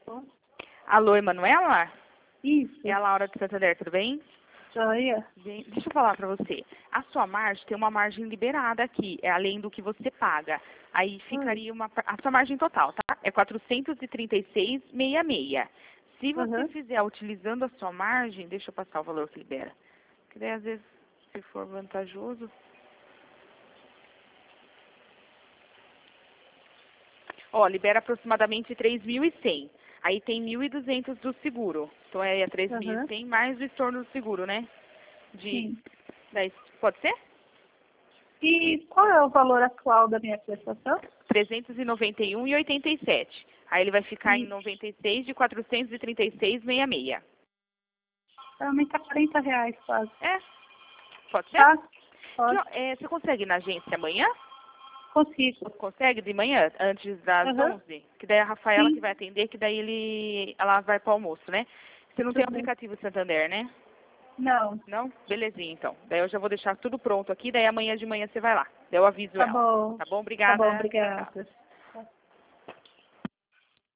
Alô, Emanuela? Isso. É a Laura de Santander, tudo bem? Joia. Bem, deixa eu falar pra você. A sua margem tem uma margem liberada aqui, é além do que você paga. Aí ficaria a sua margem total, tá? É 436,66. Se você fizer utilizando a sua margem, deixa eu passar o valor que libera. Porque daí às vezes, se for vantajoso. Ó, libera aproximadamente 3.100. Aí tem 1.200 do seguro. Então é 3.100 mais o estorno do seguro, né? Sim. 10. Pode ser? E qual é o valor atual da minha prestação? 391,87. Aí ele vai ficar em 96 de 436,66. Vai aumentar R$40 quase. É? Pode ser? Tá? Pode. Você consegue ir na agência amanhã? Consigo. Consegue de manhã, antes das 11? Que daí a Rafaela que vai atender, que daí ela vai pro almoço, né? Você não tem aplicativo Santander, né? Não. Não? Belezinha, então. Daí eu já vou deixar tudo pronto aqui, daí amanhã de manhã você vai lá. Daí eu aviso ela. Bom. Tá bom? Tá Obrigada. bom, obrigada.